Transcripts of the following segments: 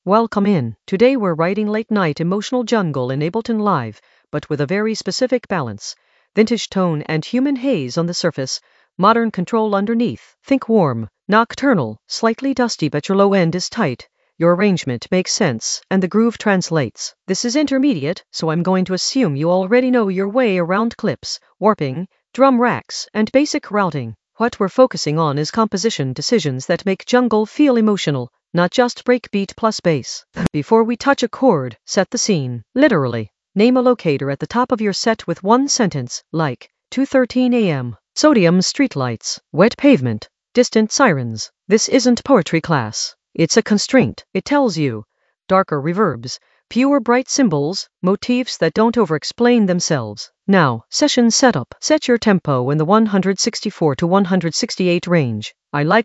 Welcome in. Today we're writing late night emotional jungle in Ableton Live, but with a very specific balance. Vintage tone and human haze on the surface, modern control underneath. Think warm, nocturnal, slightly dusty, but your low end is tight. Your arrangement makes sense, and the groove translates. This is intermediate, so I'm going to assume you already know your way around clips, warping, drum racks, and basic routing. What we're focusing on is composition decisions that make jungle feel emotional, not just breakbeat plus bass. Before we touch a chord, set the scene. Literally. Name a locator at the top of your set with one sentence, like 2:13 a.m. Sodium streetlights, wet pavement, distant sirens. This isn't poetry class. It's a constraint. It tells you. Darker reverbs, pure bright symbols, motifs that don't over-explain themselves. Now, session setup. Set your tempo in the 164 to 168 range. I like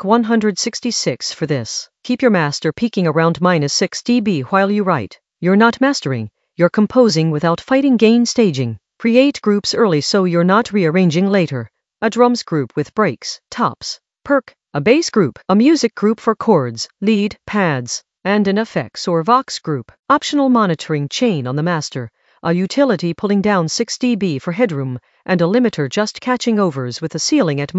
166 for this. Keep your master peaking around -6 dB while you write. You're not mastering, you're composing without fighting gain staging. Create groups early so you're not rearranging later. A drums group with breaks, tops, perk, a bass group, a music group for chords, lead, pads, and an effects or vox group. Optional monitoring chain on the master, a utility pulling down 6 dB for headroom, and a limiter just catching overs with a ceiling at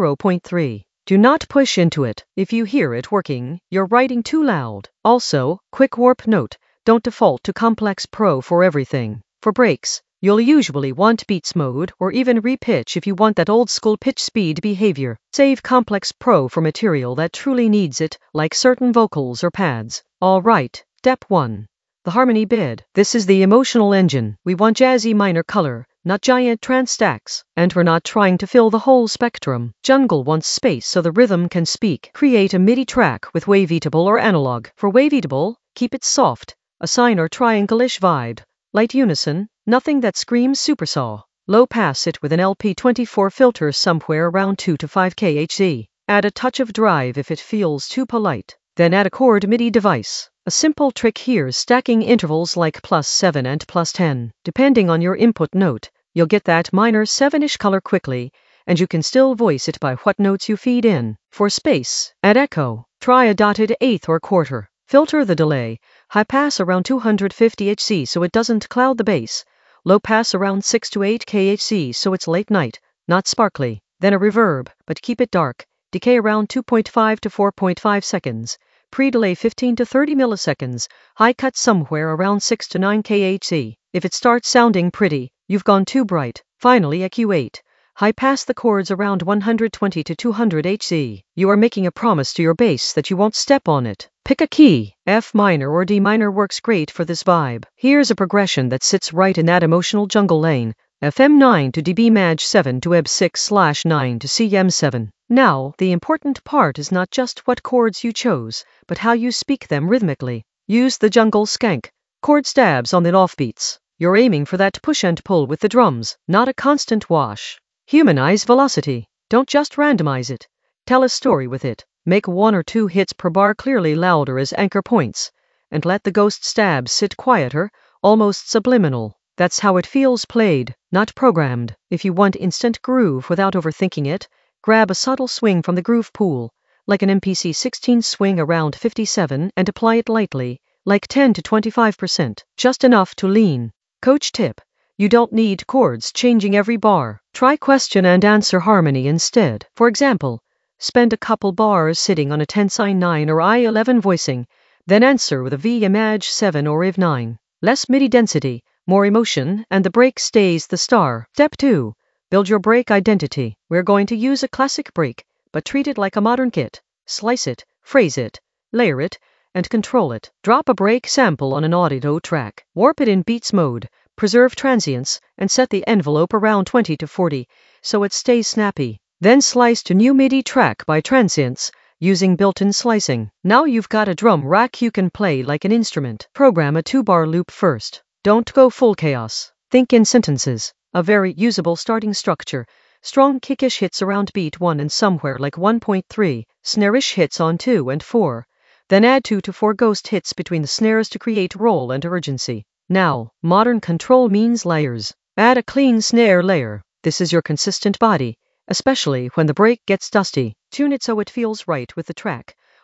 -0.3. Do not push into it. If you hear it working, you're writing too loud. Also, quick warp note, don't default to Complex Pro for everything. For breaks, you'll usually want beats mode or even repitch if you want that old school pitch speed behavior. Save Complex Pro for material that truly needs it, like certain vocals or pads. Alright, step 1. The harmony bed. This is the emotional engine. We want jazzy minor color, not giant trance stacks. And we're not trying to fill the whole spectrum. Jungle wants space so the rhythm can speak. Create a MIDI track with waveatable or analog. For waveatable, keep it soft, a sine or triangle-ish vibe. Light unison, nothing that screams supersaw. Low pass it with an LP24 filter somewhere around 2 to 5 kHz. Add a touch of drive if it feels too polite. Then add a chord MIDI device. A simple trick here is stacking intervals like +7 and +10. Depending on your input note, you'll get that minor 7-ish color quickly, and you can still voice it by what notes you feed in. For space, add echo. Try a dotted eighth or quarter. Filter the delay. High pass around 250 Hz so it doesn't cloud the bass. Low pass around 6 to 8 kHz so it's late night, not sparkly. Then a reverb, but keep it dark. Decay around 2.5 to 4.5 seconds. Pre-delay 15 to 30 milliseconds. High cut somewhere around 6 to 9 kHz. If it starts sounding pretty, you've gone too bright. Finally, EQ8. High pass the chords around 120 to 200 Hz. You are making a promise to your bass that you won't step on it. Pick a key. F minor or D minor works great for this vibe. Here's a progression that sits right in that emotional jungle lane. FM 9 to dB Maj 7 to EB 6/9 to CM 7. Now, the important part is not just what chords you chose, but how you speak them rhythmically. Use the jungle skank. Chord stabs on the offbeats. You're aiming for that push and pull with the drums, not a constant wash. Humanize velocity. Don't just randomize it. Tell a story with it. Make 1 or 2 hits per bar clearly louder as anchor points, and let the ghost stabs sit quieter, almost subliminal. That's how it feels played, not programmed. If you want instant groove without overthinking it, grab a subtle swing from the groove pool, like an MPC 16 swing around 57 and apply it lightly, like 10 to 25%, just enough to lean. Coach tip. You don't need chords changing every bar. Try question and answer harmony instead. For example, spend a couple bars sitting on a tensine 9 or I11 voicing, then answer with a V Maj 7 or IV 9. Less MIDI density, more emotion, and the break stays the star. Step 2. Build your break identity. We're going to use a classic break, but treat it like a modern kit. Slice it, phrase it, layer it, and control it. Drop a break sample on an audio track. Warp it in beats mode. Preserve transients, and set the envelope around 20 to 40, so it stays snappy. Then slice to new MIDI track by transients, using built-in slicing. Now you've got a drum rack you can play like an instrument. Program a 2-bar loop first. Don't go full chaos. Think in sentences. A very usable starting structure. Strong kickish hits around beat 1 and somewhere like 1.3, snare-ish hits on 2 and 4. Then add 2 to 4 ghost hits between the snares to create roll and urgency. Now, modern control means layers. Add a clean snare layer. This is your consistent body, especially when the break gets dusty. Tune it so it feels right with the track.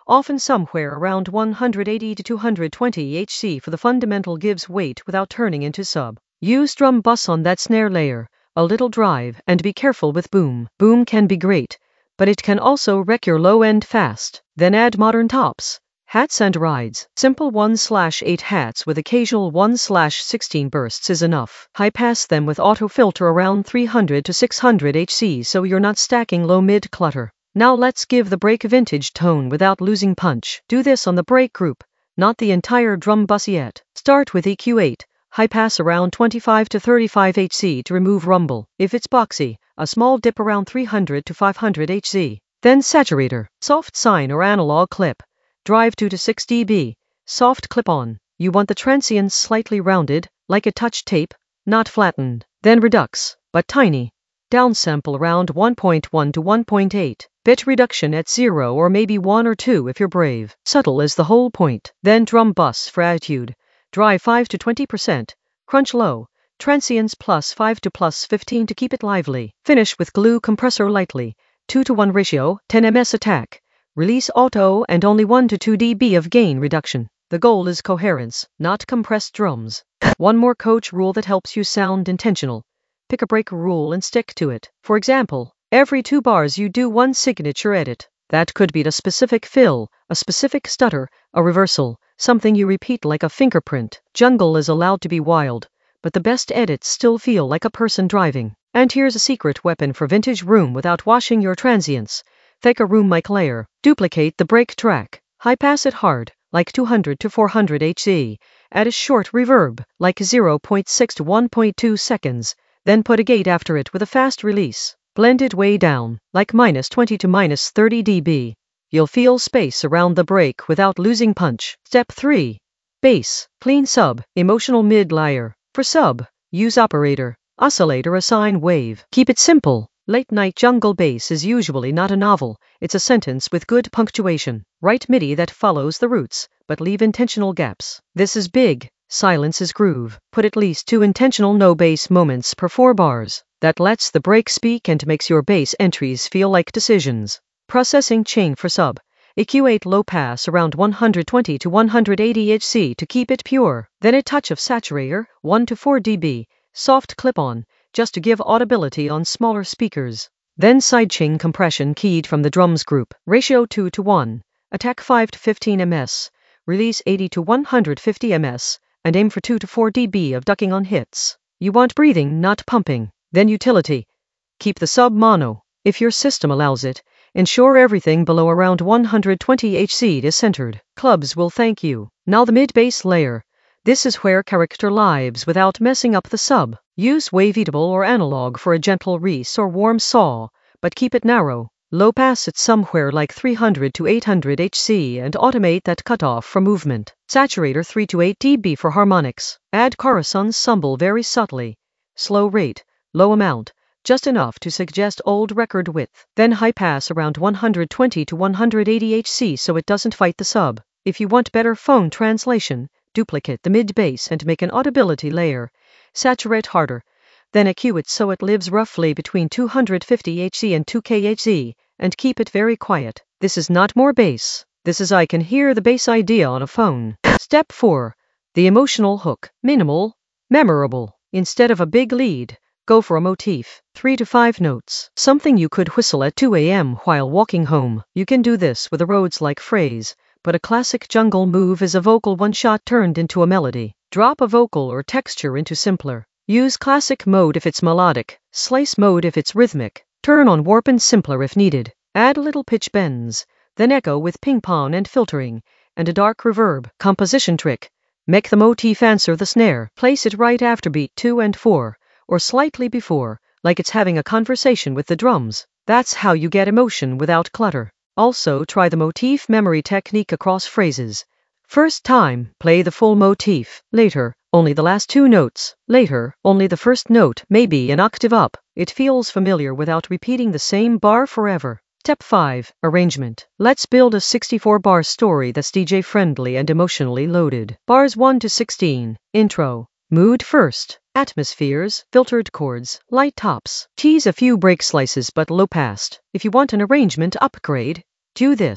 often somewhere around 180 to 220 Hz for the fundamental gives weight without turning into sub. Use drum bus on that snare layer, a little drive, and be careful with boom. Boom can be great, but it can also wreck your low end fast. Then add modern tops, hats and rides. Simple 1/8 hats with occasional 1/16 bursts is enough. High pass them with auto filter around 300 to 600 Hz so you're not stacking low mid clutter. Now let's give the brake vintage tone without losing punch. Do this on the brake group, not the entire drum bus yet. Start with EQ8, high pass around 25 to 35 Hz to remove rumble. If it's boxy, a small dip around 300 to 500 Hz. Then saturator, soft sine or analog clip. Drive 2 to 6 dB, soft clip-on. You want the transients slightly rounded, like a touch tape, not flattened. Then redux, but tiny. Downsample around 1.1 to 1.8. Bit reduction at 0 or maybe 1 or 2 if you're brave. Subtle is the whole point. Then drum bus for attitude. Drive 5 to 20%. Crunch low. Transients +5 to +15 to keep it lively. Finish with glue compressor lightly. 2:1 ratio, 10 ms attack. Release auto and only 1 to 2 dB of gain reduction. The goal is coherence, not compressed drums. One more coach rule that helps you sound intentional. Pick a break rule and stick to it. For example, every 2 bars you do one signature edit. That could be a specific fill, a specific stutter, a reversal, something you repeat like a fingerprint. Jungle is allowed to be wild, but the best edits still feel like a person driving. And here's a secret weapon for vintage room without washing your transients. Take a room mic layer, duplicate the brake track, high pass it hard, like 200 to 400 Hz, add a short reverb, like 0.6 to 1.2 seconds, then put a gate after it with a fast release. Blend it way down, like -20 to -30 dB. You'll feel space around the brake without losing punch. Step 3. Bass, clean sub, emotional mid layer. For sub, use operator, oscillator, assign wave. Keep it simple. Late night jungle bass is usually not a novel, it's a sentence with good punctuation. Write MIDI that follows the roots, but leave intentional gaps. This is big, silence is groove. Put at least 2 intentional no bass moments per 4 bars. That lets the break speak and makes your bass entries feel like decisions. Processing chain for sub. EQ8 low pass around 120 to 180 Hz to keep it pure. Then a touch of saturator, 1 to 4 dB, soft clip-on, just to give audibility on smaller speakers. Then sidechain compression keyed from the drums group. Ratio 2:1. Attack 5 to 15 ms. Release 80 to 150 ms. And aim for 2 to 4 dB of ducking on hits. You want breathing, not pumping. Then utility. Keep the sub mono. If your system allows it, ensure everything below around 120 Hz is centered. Clubs will thank you. Now the mid-bass layer. This is where character lives without messing up the sub. Use waveatable or analog for a gentle res or warm saw, but keep it narrow. Low pass it somewhere like 300 to 800 Hz and automate that cutoff for movement. Saturator 3 to 8 dB for harmonics. Add chorus ensemble very subtly. Slow rate, low amount, just enough to suggest old record width. Then high pass around 120 to 180 Hz so it doesn't fight the sub. If you want better phone translation, duplicate the mid-bass and make an audibility layer. Saturate harder. Then EQ it so it lives roughly between 250 Hz and 2K Hz, and keep it very quiet. This is not more bass. This is I can hear the bass idea on a phone. Step 4. The emotional hook. Minimal, memorable. Instead of a big lead, go for a motif. 3 to 5 notes. Something you could whistle at 2 a.m. while walking home. You can do this with a Rhodes-like phrase, but a classic jungle move is a vocal one-shot turned into a melody. Drop a vocal or texture into simpler. Use classic mode if it's melodic, slice mode if it's rhythmic. Turn on warp and simpler if needed. Add little pitch bends, then echo with ping-pong and filtering, and a dark reverb. Composition trick. Make the motif answer the snare. Place it right after beat 2 and 4, or slightly before, like it's having a conversation with the drums. That's how you get emotion without clutter. Also try the motif memory technique across phrases. First time, play the full motif. Later, only the last 2 notes. Later, only the first note, maybe an octave up. It feels familiar without repeating the same bar forever. Step 5. Arrangement. Let's build a 64-bar story that's DJ-friendly and emotionally loaded. Bars 1 to 16. Intro. Mood first. Atmospheres, filtered chords, light tops. Tease a few break slices but low passed. If you want an arrangement upgrade, do this.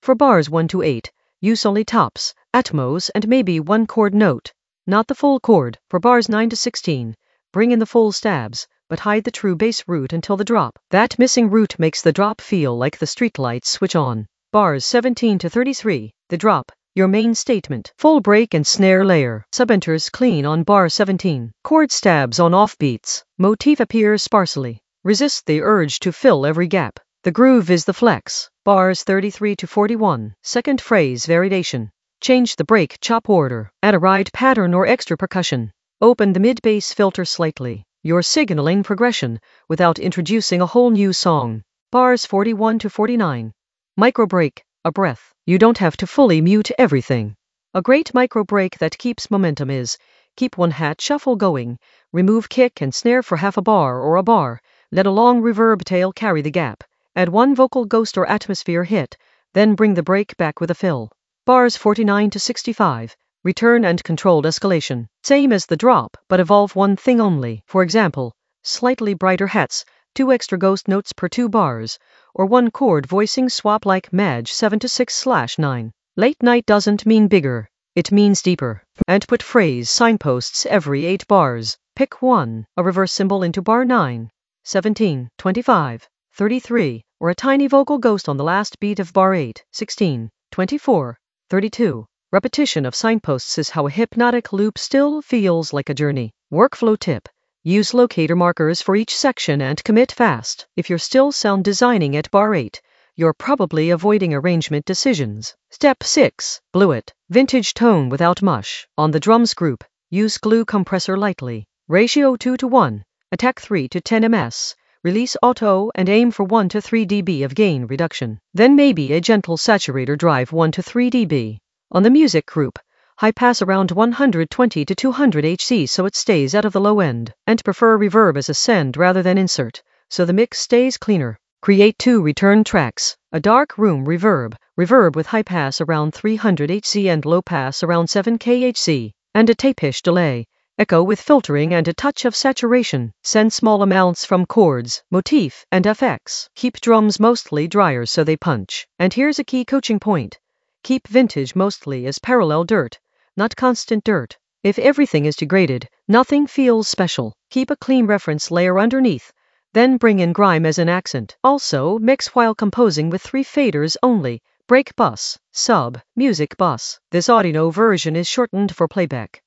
For bars 1 to 8, use only tops, atmos, and maybe one chord note, not the full chord. For bars 9 to 16, bring in the full stabs, but hide the true bass root until the drop. That missing root makes the drop feel like the streetlights switch on. Bars 17 to 33, the drop, your main statement. Full break and snare layer. Subenters clean on bar 17. Chord stabs on offbeats. Motif appears sparsely. Resist the urge to fill every gap. The groove is the flex. Bars 33 to 41. Second phrase variation. Change the break chop order. Add a ride pattern or extra percussion. Open the mid-bass filter slightly. You're signaling progression without introducing a whole new song. Bars 41 to 49. Micro break, a breath. You don't have to fully mute everything. A great micro break that keeps momentum is keep one hat shuffle going, remove kick and snare for half a bar or a bar, let a long reverb tail carry the gap, add one vocal ghost or atmosphere hit, then bring the break back with a fill. Bars 49 to 65. Return and controlled escalation. Same as the drop, but evolve one thing only. For example, slightly brighter hats, 2 extra ghost notes per 2 bars, or one chord voicing swap like Maj 7 to 6/9. Late night doesn't mean bigger, it means deeper. And put phrase signposts every 8 bars. Pick one, a reverse symbol into bar 9, 17, 25, 33, or a tiny vocal ghost on the last beat of bar 8, 16, 24, 32. Repetition of signposts is how a hypnotic loop still feels like a journey. Workflow tip. Use locator markers for each section and commit fast. If you're still sound designing at bar 8, you're probably avoiding arrangement decisions. Step 6. Bluet. Vintage tone without mush. On the drums group, use glue compressor lightly. Ratio 2 to 1. Attack 3 to 10 ms. Release auto and aim for 1 to 3 dB of gain reduction. Then maybe a gentle saturator drive 1 to 3 dB. On the music group, high pass around 120 to 200 Hz so it stays out of the low end, and prefer reverb as a send rather than insert, so the mix stays cleaner. Create 2 return tracks, a dark room reverb with high pass around 300 Hz and low pass around 7 kHz, and a tape-ish delay, echo with filtering and a touch of saturation. Send small amounts from chords, motif, and FX. Keep drums mostly drier so they punch. And here's a key coaching point. Keep vintage mostly as parallel dirt, not constant dirt. If everything is degraded, nothing feels special. Keep a clean reference layer underneath, then bring in grime as an accent. Also, mix while composing with 3 faders only, break bus, sub, music bus. This audio version is shortened for playback.